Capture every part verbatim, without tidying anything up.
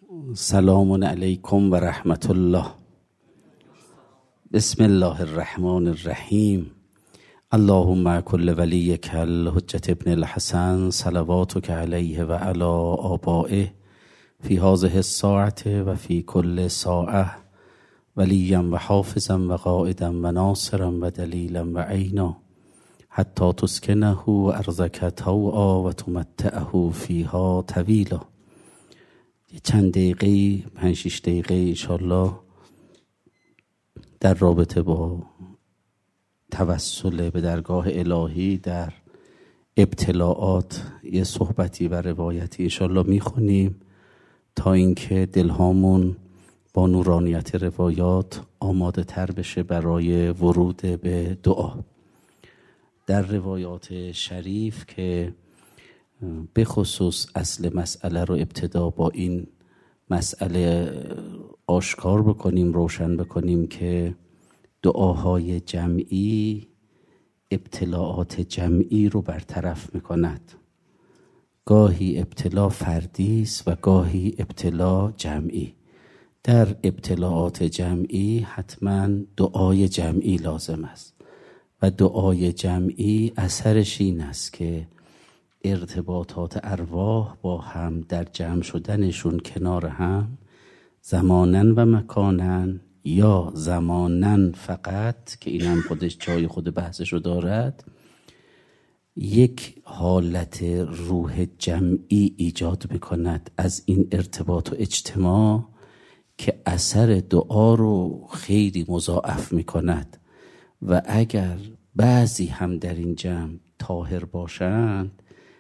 سلام علیکم و رحمت الله. بسم الله الرحمن الرحیم. اللهم کل ولیک الحجة ابن الحسن صلواتک علیه و علی آبائه فی هذه الساعة و فی کل ساعة ولیا و حافظا و قائدا و ناصرا و دلیلا و عینا حتی تسکنه ارضک طوعا و تمتعه فیها طویلا. چند دقیقه، پنج شش دقیقه انشالله در رابطه با توسل به درگاه الهی در ابتلاعات یه صحبتی و روایتی انشالله میخونیم تا اینکه دلهامون با نورانیت روایات آماده تر بشه برای ورود به دعا. در روایات شریف که به خصوص اصل مسئله رو ابتدا با این مسئله آشکار بکنیم، روشن بکنیم که دعاهای جمعی ابتلاعات جمعی رو برطرف میکند. گاهی ابتلا فردی است و گاهی ابتلا جمعی. در ابتلاعات جمعی حتما دعای جمعی لازم است و دعای جمعی اثرش این است که ارتباطات ارواح با هم در جمع شدنشون کنار هم زمانن و مکانن یا زمانن فقط که این هم خودش جای خود بحثش رو دارد یک حالت روح جمعی ایجاد بکند از این ارتباط و اجتماع که اثر دعا رو خیلی مضاعف میکند و اگر بعضی هم در این جمع طاهر باشند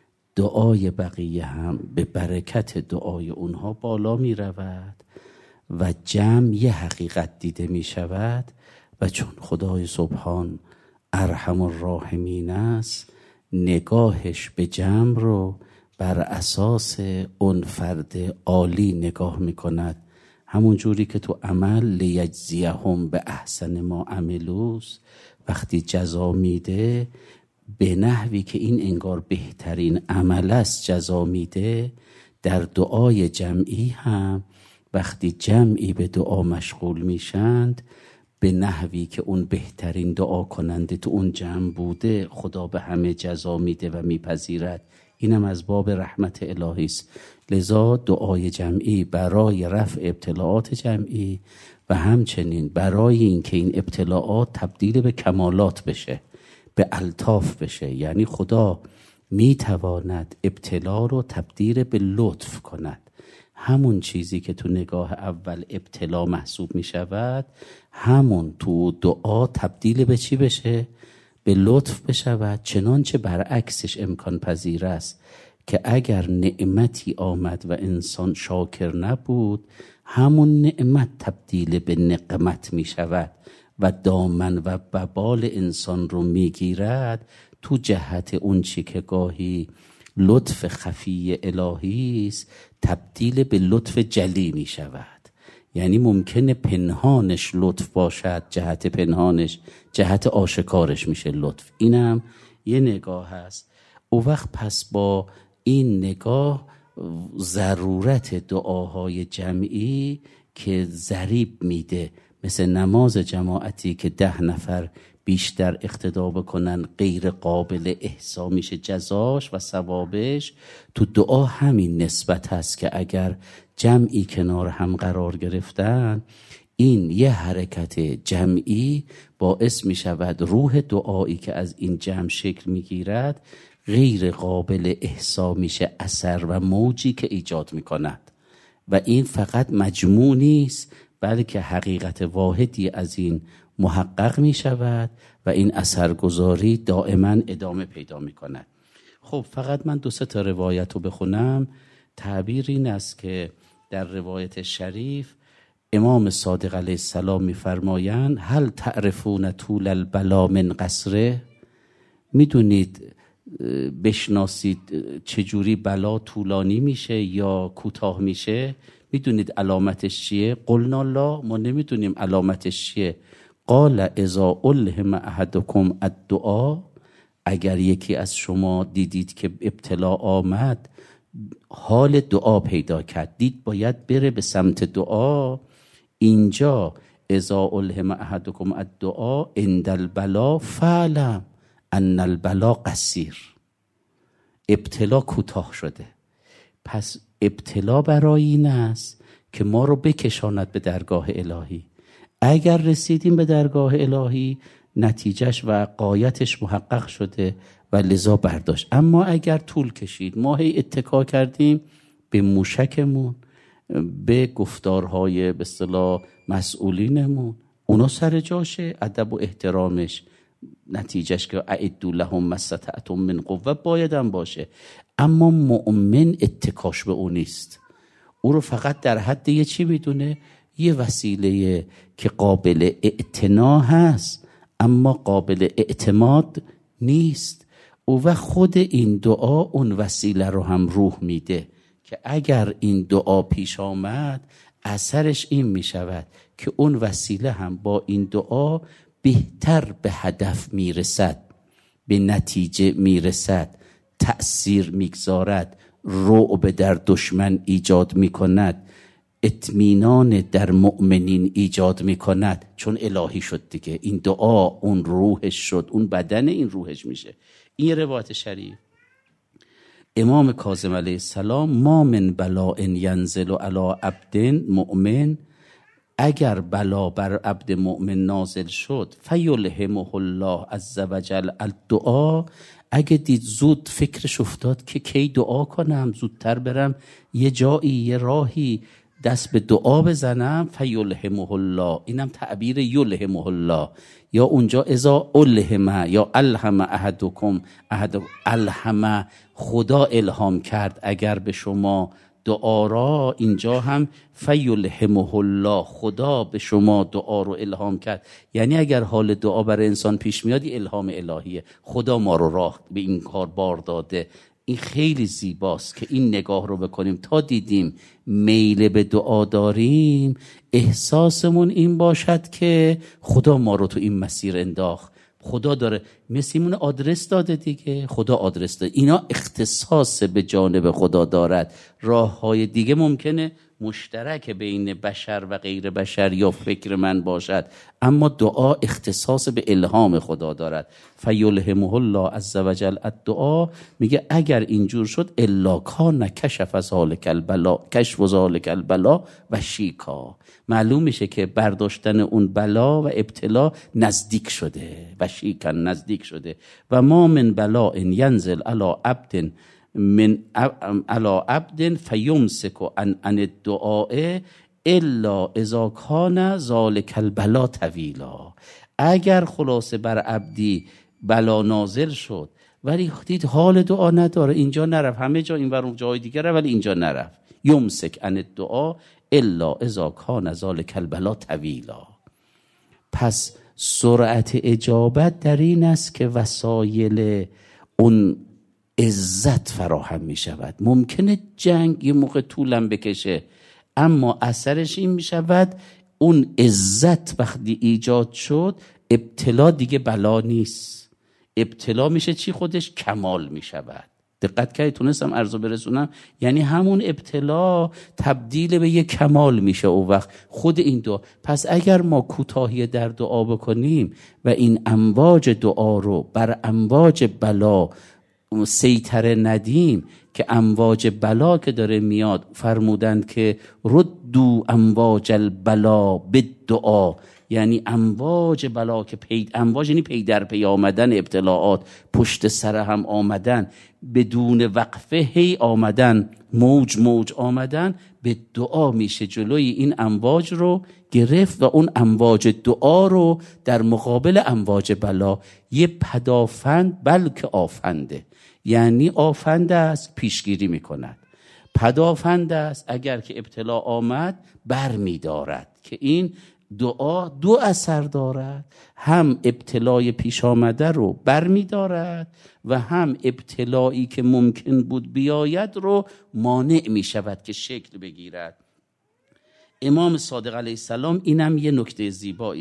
دعای بقیه هم به برکت دعای اونها بالا می رود و جمع یه حقیقت دیده می شود و چون خدای سبحان ارحم الراحمین است نگاهش به جمع رو بر اساس اون فرد عالی نگاه می کند. همون جوری که تو عمل لیجزیهم به احسن ما عملوس وقتی جزا میده به نحوی که این انگار بهترین عمل است جزا میده، در دعای جمعی هم وقتی جمعی به دعا مشغول میشند به نحوی که اون بهترین دعا کننده تو اون جمع بوده خدا به همه جزا میده و میپذیرد. اینم از باب رحمت الهی است. لذا دعای جمعی برای رفع ابتلاعات جمعی و همچنین برای اینکه این ابتلاعات تبدیل به کمالات بشه، به الطاف بشه، یعنی خدا میتواند ابتلا رو تبدیل به لطف کند. همون چیزی که تو نگاه اول ابتلا محسوب میشود همون تو دعا تبدیل به چی بشه؟ به لطف بشود. چنانچه برعکسش امکان پذیر است که اگر نعمتی آمد و انسان شاکر نبود همون نعمت تبدیل به نقمت می شود و دامن و ببال انسان رو می گیرد تو جهت اون چی که گاهی لطف خفی الهی است تبدیل به لطف جلی می شود. یعنی ممکنه پنهانش لطف باشد، جهت پنهانش جهت آشکارش میشه لطف. اینم یه نگاه هست. او وقت پس با این نگاه ضرورت دعاهای جمعی که ضریب میده، مثل نماز جماعتی که ده نفر بیشتر اقتدا بکنن غیر قابل احصا میشه جزاش و ثوابش. تو دعا همین نسبت هست که اگر جمعی کنار هم قرار گرفتن این یه حرکت جمعی باعث می شود روح دعایی که از این جمع شکل می گیرد غیر قابل احصا میشه اثر و موجی که ایجاد می کند و این فقط مجموع نیست بلکه حقیقت واحدی از این محقق می شود و این اثرگذاری دائما ادامه پیدا می کند. خب فقط من دو سه تا روایت رو بخونم. تعبیر این است که در روایت شریف امام صادق علیه السلام می‌فرمایند هل تعرفون طول البلا من قصره؟ میدونید بشناسید چجوری بلا طولانی میشه یا کوتاه میشه؟ میدونید علامتش چیه؟ قلنا لا، ما نمیدونیم علامتش چیه. قال اذا الهم احدکم الدعا، اگر یکی از شما دیدید که ابتلا آمد حال دعا پیدا کرد، دید باید بره به سمت دعا. اینجا اذا الهم احدکم الدعا عند البلا فاعلم ان البلا قصیر. ابتلا کوتاه شده، پس ابتلا برای این است که ما رو بکشاند به درگاه الهی. اگر رسیدیم به درگاه الهی نتیجهش و غایتش محقق شده و لذا برداشت. اما اگر طول کشید، ما هی اتکا کردیم به موشکمون، به گفتارهای به اصطلاح مسئولینمون، اونا سر جاشه، ادب و احترامش نتیجهش که اعدوا لهم ما استطعتم من قوه بایدم باشه. اما مؤمن اتکاش به اون نیست، او رو فقط در حد یه چی میدونه، یه وسیله که قابل اعتنا هست اما قابل اعتماد نیست. او و خود این دعا اون وسیله رو هم روح میده که اگر این دعا پیش آمد اثرش این میشود که اون وسیله هم با این دعا بهتر به هدف میرسد، به نتیجه میرسد، تأثیر میگذارد، رعب در دشمن ایجاد میکند، اطمینان در مؤمنین ایجاد میکند، چون الهی شد دیگه. این دعا اون روحش شد، اون بدن این روحش میشه. این روایت شریف امام کاظم علیه السلام ما من بلاء ینزل علی عبد مؤمن، اگر بلا بر عبد مؤمن نازل شد فیلهمه الله عز وجل الدعا، اگه دید زود فکرش افتاد که کی دعا کنم، زودتر برم یه جایی یه راهی دست به دعا بزنم، فیلهمه الله، اینم تعبیر یلهمه الله، یا اونجا اذا الهم یا الهم احدکم احد الهم، خدا الهام کرد اگر به شما دعا را، اینجا هم فیلهمه الله، خدا به شما دعا رو الهام کرد. یعنی اگر حال دعا برای انسان پیش میاد الهام الهیه، خدا ما رو راه به این کار بار داده. این خیلی زیباست که این نگاه رو بکنیم. تا دیدیم میل به دعا داریم، احساسمون این باشد که خدا ما رو تو این مسیر انداخت، خدا داره مثل آدرس داده دیگه، خدا آدرس داده. اینا اختصاص به جانب خدا دارد. راه های دیگه ممکنه مشترک بین بشر و غیر بشر یا فکر من باشد، اما دعا اختصاص به الهام خدا دارد. فیلهمه الله عز وجل الدعا، میگه اگر اینجور شد الا کان کشف ذلک البلا، کشف ذلک البلا و شیکا، معلوم میشه که برداشتن اون بلا و ابتلا نزدیک شده و شیکا نزدیک شده. و ما من بلا ان ینزل علی عبد من علی عبد فیمسک عن عن الدعاء الا اذا کان ذلک البلا طویلا، اگر خلاصه بر عبدی بلا نازل شد ولی دید حال دعا نداره، اینجا نرفت، همه جا این ور جای دیگه رفت ولی اینجا نرفت، یمسک عن الدعاء الا اذا کان ذلک البلا طویلا. پس سرعت اجابت در این است که وسایل اون عزت فراهم می شود. ممکنه جنگ یه موقع طولم بکشه، اما اثرش این می شود اون عزت وقتی ایجاد شد، ابتلا دیگه بلا نیست، ابتلا میشه چی؟ خودش کمال می شود. دقت کردید تونستم عرضو برسونم؟ یعنی همون ابتلا تبدیل به یک کمال میشه او وقت خود این دعا. پس اگر ما کوتاهی در دعا بکنیم و این امواج دعا رو بر امواج بلا سیطره ندیم، که امواج بلا که داره میاد فرمودند که ردو امواج البلا بالدعا، یعنی امواج بلا که پی امواج یعنی پی در پی آمدن ابتلاعات، پشت سر هم آمدن، بدون وقفه هی آمدن، موج موج آمدن، به دعا میشه جلوی این امواج رو گرفت و اون امواج دعا رو در مقابل امواج بلا یه پدافند بلکه آفنده، یعنی آفنده است پیشگیری میکند، پدافند است اگر که ابتلا آمد بر میدارد. که این دعا دو اثر دارد، هم ابتلای پیش آمده رو بر می دارد و هم ابتلایی که ممکن بود بیاید رو مانع می شود که شکل بگیرد. امام صادق علیه السلام اینم یه نکته زیبایی است.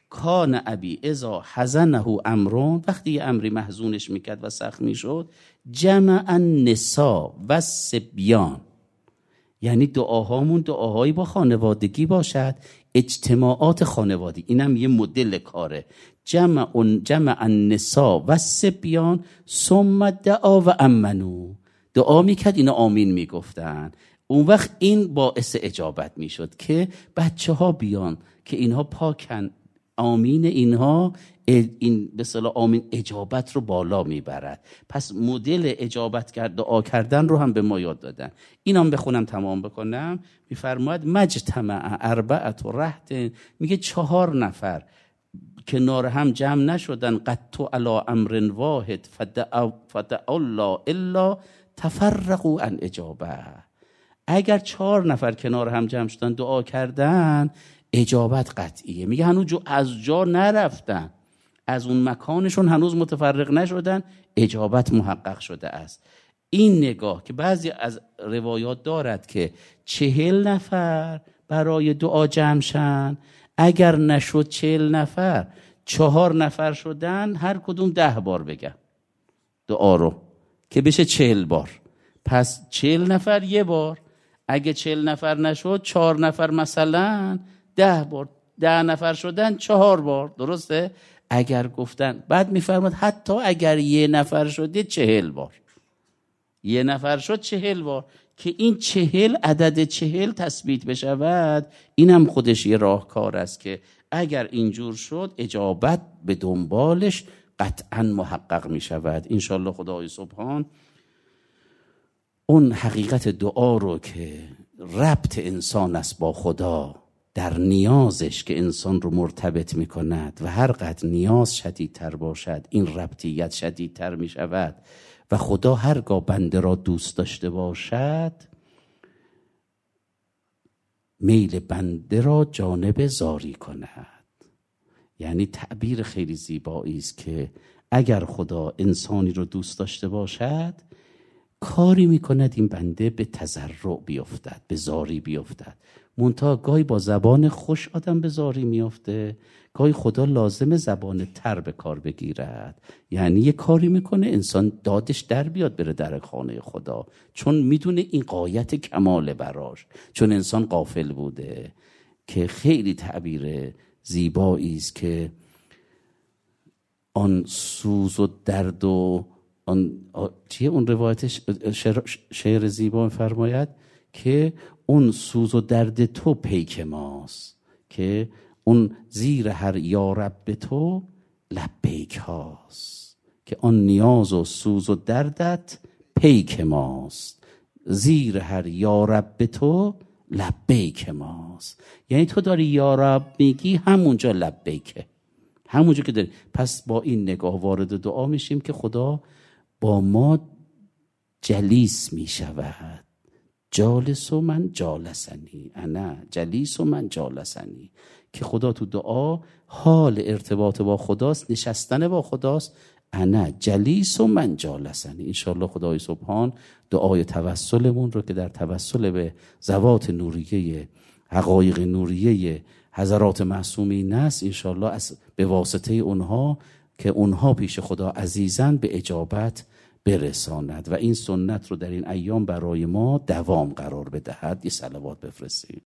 کان ابی اذا حزنه امرون، وقتی یه امری محزونش میکرد و سخت میشد، جمع النساء و الصبیان، یعنی دعاهامون دعاهایی با خانوادگی باشد، اجتماعات خانوادگی، اینم یه مدل کاره. جمع جمع النساء و الصبیان ثم دعا و امنو، دعا میکرد اینا آمین میگفتن، اون وقت این باعث اجابت میشد که بچه ها بیان که اینها پاکن، آمین اینها این به اصطلاح آمین اجابت رو بالا میبرد. پس مدل اجابت کرد دعا کردن رو هم به ما یاد دادن. اینم بخونم تمام بکنم. میفرماید مجتمع اربعت و رهط، میگه چهار نفر کنار هم جمع نشدن، قطع علی امر واحد فدعا فدعا الله الا تفرقوا عن اجابه. اگر چهار نفر کنار هم جمع شدن دعا کردن، اجابت قطعیه. میگه هنوز جو از جا نرفتن، از اون مکانشون هنوز متفرق نشدن، اجابت محقق شده است. این نگاه که بعضی از روایات دارد که چهل نفر برای دعا جمع شن، اگر نشد چهل نفر، چهار نفر شدن، هر کدوم ده بار بگن دعا رو که بشه چهل بار. پس چهل نفر یه بار، اگه چهل نفر نشد چهار نفر مثلا ده بار، ده نفر شدن چهار بار، درسته؟ اگر گفتن، بعد میفرماد حتی اگر یه نفر شده چهل بار، یه نفر شد چهل بار، که این چهل عدد چهل تثبیت بشود. اینم خودش یه راهکار است که اگر اینجور شد اجابت به دنبالش قطعا محقق می شود. انشالله خدای سبحان اون حقیقت دعا رو که ربط انسان است با خدا، در نیازش که انسان رو مرتبط می کند و هر قدر نیاز شدیدتر باشد این ربطیت شدیدتر می شود و خدا هرگاه بنده را دوست داشته باشد میل بنده را جانب زاری کند. یعنی تعبیر خیلی زیبایی است که اگر خدا انسانی رو دوست داشته باشد کاری میکند این بنده به تضرع بیفتد، به زاری بیفتد. منتها گاهی با زبان خوش آدم به زاری میفته، گاهی خدا لازم زبان تر به کار بگیرد. یعنی یه کاری میکنه انسان دادش در بیاد بره در خانه خدا، چون میدونه این غایت کماله براش، چون انسان غافل بوده. که خیلی تعبیر زیبایی است که آن سوز و درد و آن چیه اون روایت شعر, شعر زیبا فرماید که اون سوز و درد تو پیک ماست، که اون زیر هر یا رب تو لبیک هاست، که آن نیاز و سوز و دردت پیک ماست، زیر هر یا رب تو لبیک ماست. یعنی تو داری یا رب میگی، همونجا لبیکه، همونجا که داری. پس با این نگاه وارد دعا میشیم که خدا با ما جلیس میشود. جالس و من جالسنی، انا جلیس و من جالسنی، که خدا تو دعا حال ارتباط با خداست، نشستن با خداست. انا جلیس و من جالسنی. انشالله خدای سبحان دعای توسلمون رو که در توسل به ذوات نوریه حقایق نوریه حضرات معصومین است، انشالله از به واسطه اونها که اونها پیش خدا عزیزن به اجابت برساند و این سنت رو در این ایام برای ما دوام قرار بدهد. یه صلوات بفرستید.